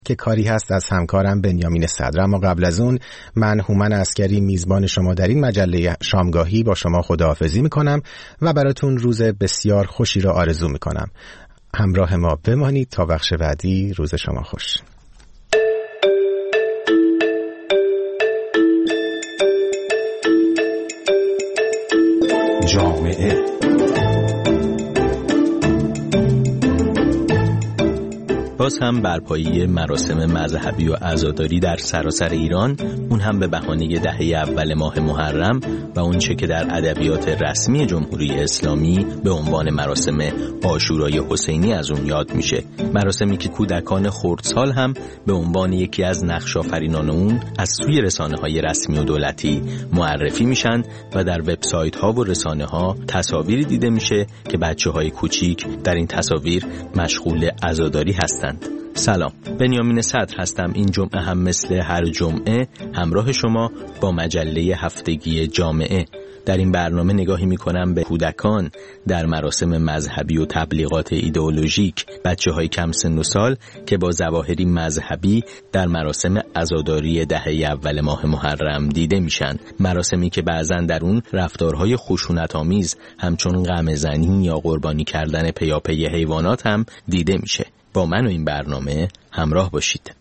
که کاری هست از همکارم بنیامین صدر. اما قبل از اون من هومن عسکری میزبان شما در این مجله شامگاهی با شما خداحافظی میکنم و براتون روز بسیار خوشی را آرزو میکنم. همراه ما بمانید تا بخش بعدی. روز شما خوش. جامعه باز هم برپایی مراسم مذهبی و عزاداری در سراسر ایران، اون هم به بهانه دهه اول ماه محرم و اون چه که در ادبیات رسمی جمهوری اسلامی به عنوان مراسم عاشورای حسینی از اون یاد میشه. مراسمی که کودکان خردسال هم به عنوان یکی از نقش آفرینان اون از سوی رسانه‌های رسمی و دولتی معرفی میشن و در وبسایت‌ها و رسانه‌ها تصاویری دیده میشه که بچه‌های کوچیک در این تصاویر مشغول عزاداری هستند. سلام، بنیامین صدر هستم. این جمعه هم مثل هر جمعه همراه شما با مجله هفتگی جامعه. در این برنامه نگاهی میکنم به کودکان در مراسم مذهبی و تبلیغات ایدئولوژیک، بچه‌های کم سن و سال که با ظواهری مذهبی در مراسم عزاداری دهه اول ماه محرم دیده میشن. مراسمی که بعضن در اون رفتارهای خشونت‌آمیز همچون غم‌زنی یا قربانی کردن پیاپی حیوانات هم دیده میشه. با من و این برنامه همراه باشید.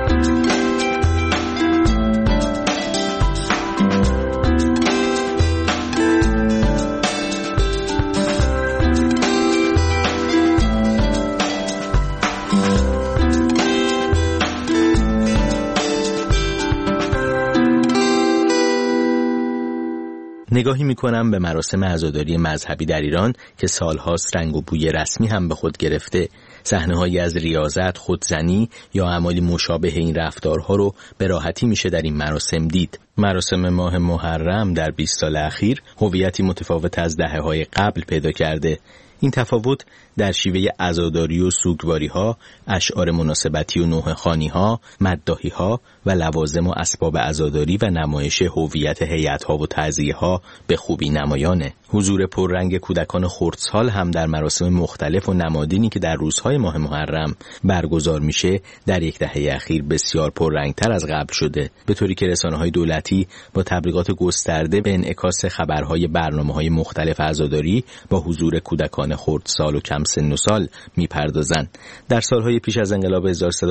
نگاهی میکنم به مراسم عزاداری مذهبی در ایران که سالهاست رنگ و بوی رسمی هم به خود گرفته. صحنه‌هایی از ریاضت، خودزنی یا اعمالی مشابه این رفتارها رو به راحتی میشه در این مراسم دید. مراسم ماه محرم در 20 سال اخیر هویتی متفاوت از دهه‌های قبل پیدا کرده. این تفاوت در شیوه عزاداری و سوگواری‌ها، اشعار مناسبتی و نوحه‌خوانی‌ها، مداحی‌ها و لوازم و اسباب عزاداری و نمایش هویت هیئت‌ها و تعزیه‌ها به خوبی نمایانه. حضور پررنگ کودکان خردسال هم در مراسم مختلف و نمادینی که در روزهای ماه محرم برگزار میشه در یک دهه اخیر بسیار پررنگتر از قبل شده، به طوری که رسانه‌های دولتی با تبلیغات گسترده به انعکاس خبرهای برنامه‌های مختلف عزاداری با حضور کودکان خردسال و کم سن و سال میپردازن. در سالهای پیش از انقلاب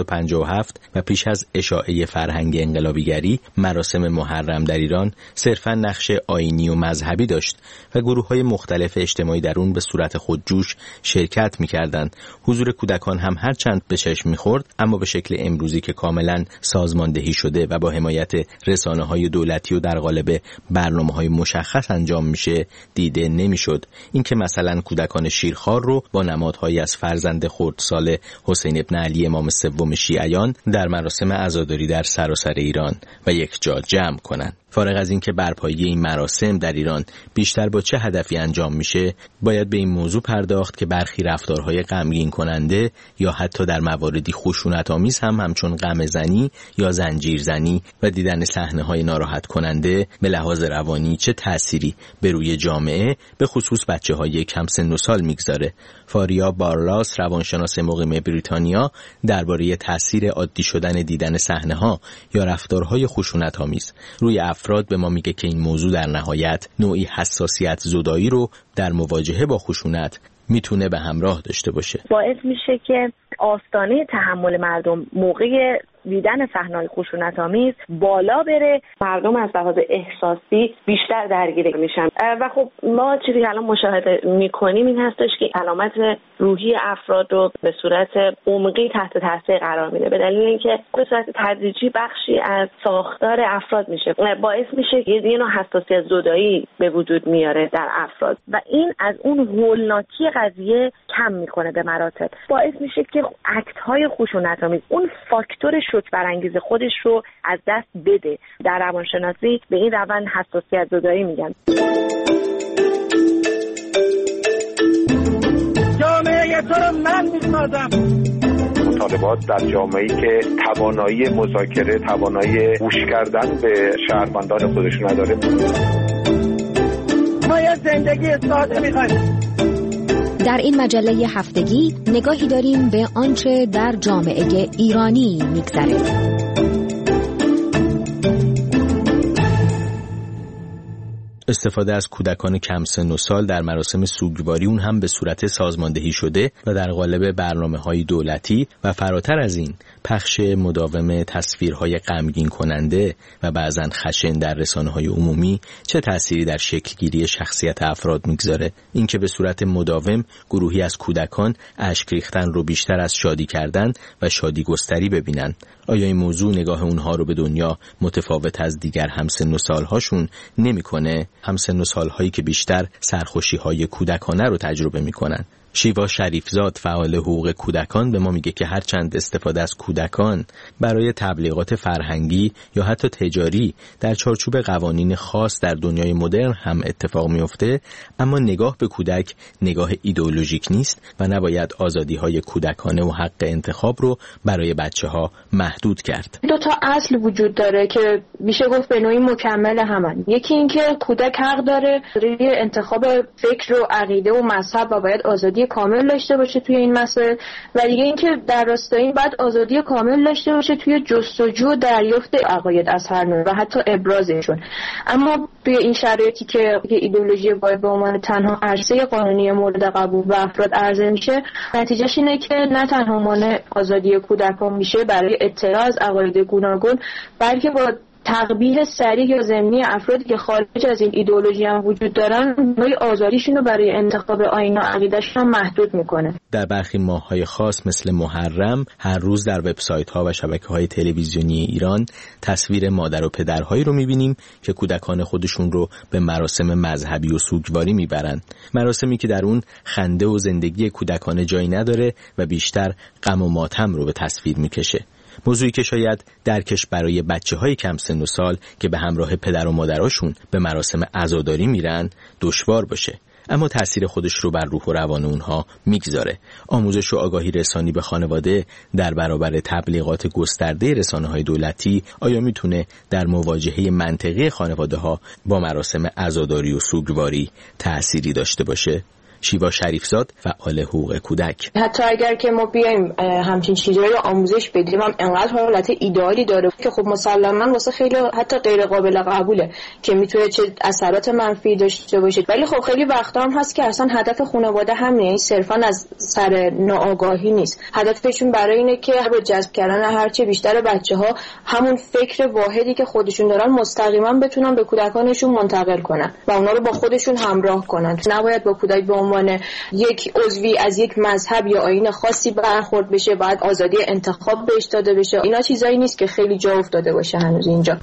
1357 و پیش از اشاعه فرهنگ انقلابیگری، مراسم محرم در ایران صرفاً نقش آیینی و مذهبی داشت و گروه‌های مختلف اجتماعی در اون به صورت خودجوش شرکت می‌کردند. حضور کودکان هم هرچند به چشم می‌خورد، اما به شکل امروزی که کاملاً سازماندهی شده و با حمایت رسانه‌های دولتی و در قالب برنامه‌های مشخص انجام میشه دیده نمی‌شد. این که مثلا کودکان شیرخوار رو با نمادهایی از فرزند خردسال حسین ابن علی امام سوم شیعیان در مراسم عزاداری در سراسر ایران و یک جا جمع کنند. فارغ از این که برپایی این مراسم در ایران بیشتر با چه هدفی انجام میشه، باید به این موضوع پرداخت که برخی رفتارهای غمگین کننده یا حتی در مواردی خشونت‌آمیز هم همچون غم‌زنی یا زنجیرزنی و دیدن صحنه‌های ناراحت کننده به لحاظ روانی چه تأثیری به روی جامعه به خصوص بچه‌های کم سن و سال میگذاره. فاریا بارلاس، روانشناس مقیم بریتانیا، درباره تأثیر عادی شدن دیدن صحنه‌ها یا رفتارهای خشونت‌آمیز روی افراد به ما میگه که این موضوع در نهایت نوعی حساسیت زدایی رو در مواجهه با خشونت میتونه به همراه داشته باشه. باعث میشه که آستانه تحمل مردم موقع دیدن صحنه‌های خشونت‌آمیز بالا بره، مردم از لحاظ احساسی بیشتر درگیر میشن و خب ما چیزی که الان مشاهده میکنیم این هستش که علامت روحی افراد رو به صورت عمقی تحت تاثیر قرار میده، به دلیل اینکه به صورت تدریجی بخشی از ساختار افراد میشه، باعث میشه که یه نوع حساسیت زدایی به وجود میاره در افراد و این از اون هولناکی قضیه کم میکنه به مراتب، باعث میشه که اکت‌های خشونت‌آمیز اون فاکتور شوک برانگیز خودش رو از دست بده. در روانشناسی به این روند حساسیت زدایی میگن. جامعه تو رو من میسازم. مطالبات در جامعه‌ای که توانایی مذاکره، توانایی گوش کردن به شهروندان خودش نداره. ما یه زندگی ساده میخوایم. در این مجله هفتگی نگاهی داریم به آنچه در جامعه ایرانی می‌گذرد. استفاده از کودکان کم سن و سال در مراسم سوگواری، اون هم به صورت سازماندهی شده و در قالب برنامه‌های دولتی و فراتر از این پخش مداوم تصویرهای غمگین کننده و بعضاً خشن در رسانه‌های عمومی چه تأثیری در شکل‌گیری شخصیت افراد میگذاره؟ اینکه به صورت مداوم گروهی از کودکان اشک ریختن رو بیشتر از شادی کردن و شادی گستری ببینن. آیا این موضوع نگاه اونها رو به دنیا متفاوت از دیگر همسن و سالهاشون نمی‌کنه؟ همسن و سالهایی که بیشتر سرخوشی‌های کودکانه رو تجربه می‌کنن. شیوا شریفزاد، فعال حقوق کودکان، به ما میگه که هرچند استفاده از کودکان برای تبلیغات فرهنگی یا حتی تجاری در چارچوب قوانین خاص در دنیای مدرن هم اتفاق میفته، اما نگاه به کودک نگاه ایدئولوژیک نیست و نباید آزادی‌های کودکانه و حق انتخاب رو برای بچه‌ها محدود کرد. دو تا اصل وجود داره که میشه گفت به نوعی مکمل همن. یکی این که کودک حق داره روی انتخاب فکر و عقیده و مذهب و باید آزادی کامل داشته باشه توی این مسائل، و دیگه اینکه در راستای این بعد آزادی کامل داشته باشه توی جستجو و دریافت عقاید از هر نوع و حتی ابرازشون. اما توی این شرایطی که ایدئولوژی باید به عنوان تنها عرصه قانونی مورد قبول و افراد عرضه میشه، نتیجهش اینه که نه تنها مانع آزادی کودکان میشه برای اطلاع از عقاید گوناگون، بلکه با تقبیح سریع یا ضمنی افرادی که خارج از این ایدئولوژی هم وجود دارن، نوعی آزادیشون رو برای انتخاب آیین و عقیده‌شون هم محدود میکنه. در برخی ماه‌های خاص مثل محرم، هر روز در وبسایت‌ها و شبکه‌های تلویزیونی ایران تصویر مادر و پدرهایی رو می‌بینیم که کودکان خودشون رو به مراسم مذهبی و سوگواری میبرن. مراسمی که در اون خنده و زندگی کودکانه جایی نداره و بیشتر غم و ماتم رو به تصویر میکشه. موضوعی که شاید درکش برای بچه‌های کم سن و سال که به همراه پدر و مادراشون به مراسم عزاداری میرن دشوار باشه، اما تأثیر خودش رو بر روح و روان اونها میگذاره. آموزش و آگاهی رسانی به خانواده در برابر تبلیغات گسترده رسانه‌های دولتی آیا میتونه در مواجهه منطقی خانواده‌ها با مراسم عزاداری و سوگواری تأثیری داشته باشه؟ شیوا شریفزاد، فعال حقوق کودک: حتی اگر که ما بیایم همچین چیزایی رو آموزش بدیم، هم انقدر حالت ایدئالی داره که خب مسلماً واسه خیلی حتی غیر قابل قبوله که میتونه چه اثرات منفی داشته باشه. ولی خب خیلی وقتا هم هست که اصلا هدف خانواده همینه، این صرفاً از سر ناآگاهی نیست. هدفشون برای اینه که با جذب کردن هرچه بیشتر بچه‌ها همون فکر واحدی که خودشون دارن مستقیما بتونن به کودکانشون منتقل کنن و اونا رو با خودشون همراه کنن. نباید با کودک به عنوان یک عضوی از یک مذهب یا آیین خاصی برخورد بشه، باید آزادی انتخاب بهش داده بشه. اینا چیزایی نیست که خیلی جا افتاده باشه هنوز اینجا.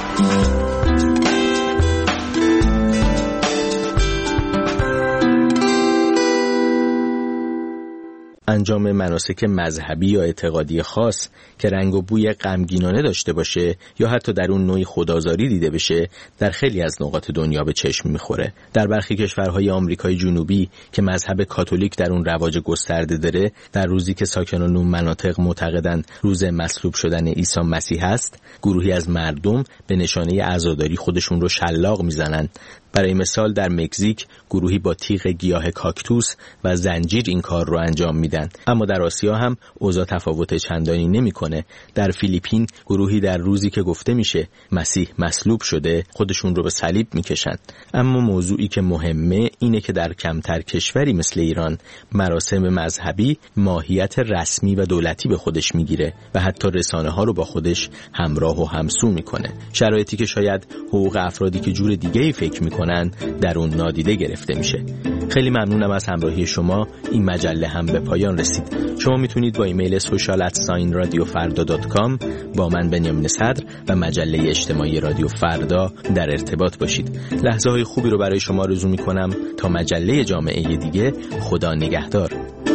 انجام مناسک مذهبی یا اعتقادی خاص که رنگ و بوی غمگینانه داشته باشه یا حتی در اون نوعی خودآزاری دیده بشه در خیلی از نقاط دنیا به چشم میخوره. در برخی کشورهای آمریکای جنوبی که مذهب کاتولیک در اون رواج گسترده داره، در روزی که ساکنان اون مناطق معتقدند روز مصلوب شدن عیسی مسیح است، گروهی از مردم به نشانه عزاداری خودشون رو شلاق میزنن. برای مثال در مکزیک گروهی با تیغ گیاه کاکتوس و زنجیر این کار رو انجام میدن. اما در آسیا هم اوضاع تفاوت چندانی نمیکنه. در فیلیپین گروهی در روزی که گفته میشه مسیح مصلوب شده خودشون رو به صلیب میکشن. اما موضوعی که مهمه اینه که در کمتر کشوری مثل ایران مراسم مذهبی ماهیت رسمی و دولتی به خودش میگیره و حتی رسانه ها رو با خودش همراه و همسو میکنه. شرایطی که شاید حقوق افرادی که جور دیگه‌ای فکر میکنن در اون نادیده گرفته میشه. خیلی ممنونم از همراهی شما. این مجله هم به پایان رسید. شما میتونید با ایمیل social@radiofarda.com با من بنیامین صدر و مجله اجتماعی رادیو فردا در ارتباط باشید. لحظه های خوبی رو برای شما آرزو میکنم. تا مجله جامعه دیگه، خدا نگهدار.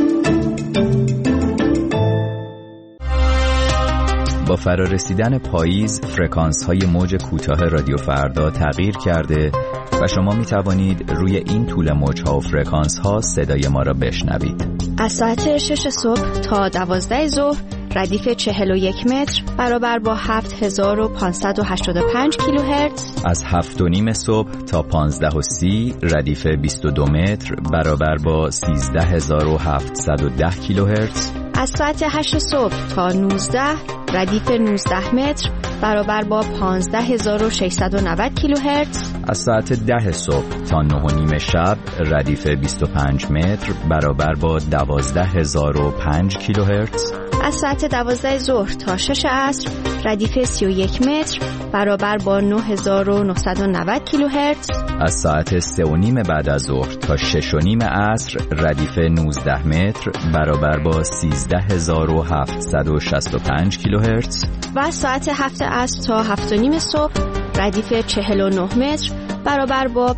با فرارسیدن پاییز فرکانس‌های موج کوتاه رادیو فردا تغییر کرده و شما می توانید روی این طول موج‌ها و فرکانس‌ها صدای ما را بشنوید. از ساعت 6 صبح تا 12 ظهر ردیف 41 متر برابر با 7585 کیلوهرتز. از 7:30 صبح تا 15:30 ردیف 22 متر برابر با 13710 کیلوهرتز. از ساعت 8 صبح تا 19 ردیف 19 متر برابر با 15690 کیلوهرتز. از ساعت 10 صبح تا 9:30 شب ردیف 25 متر برابر با 12005 کیلوهرتز. از ساعت 12 ظهر تا 6 عصر ردیف 31 متر برابر با 9990 کیلوهرتز. از ساعت 3:30 بعد از ظهر تا 6:30 عصر ردیف 19 متر برابر با 13765 کیلوهرتز. و از ساعت 7 عصر تا 7:30 صبح ردیف 49 متر برابر با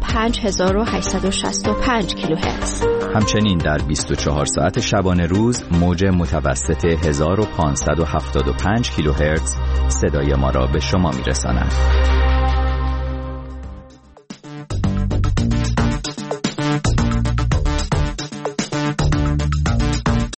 5865 کیلوهرتز. همچنین در 24 ساعت شبانه روز موج متوسط 1575 کیلوهرتز صدای ما را به شما میرساند.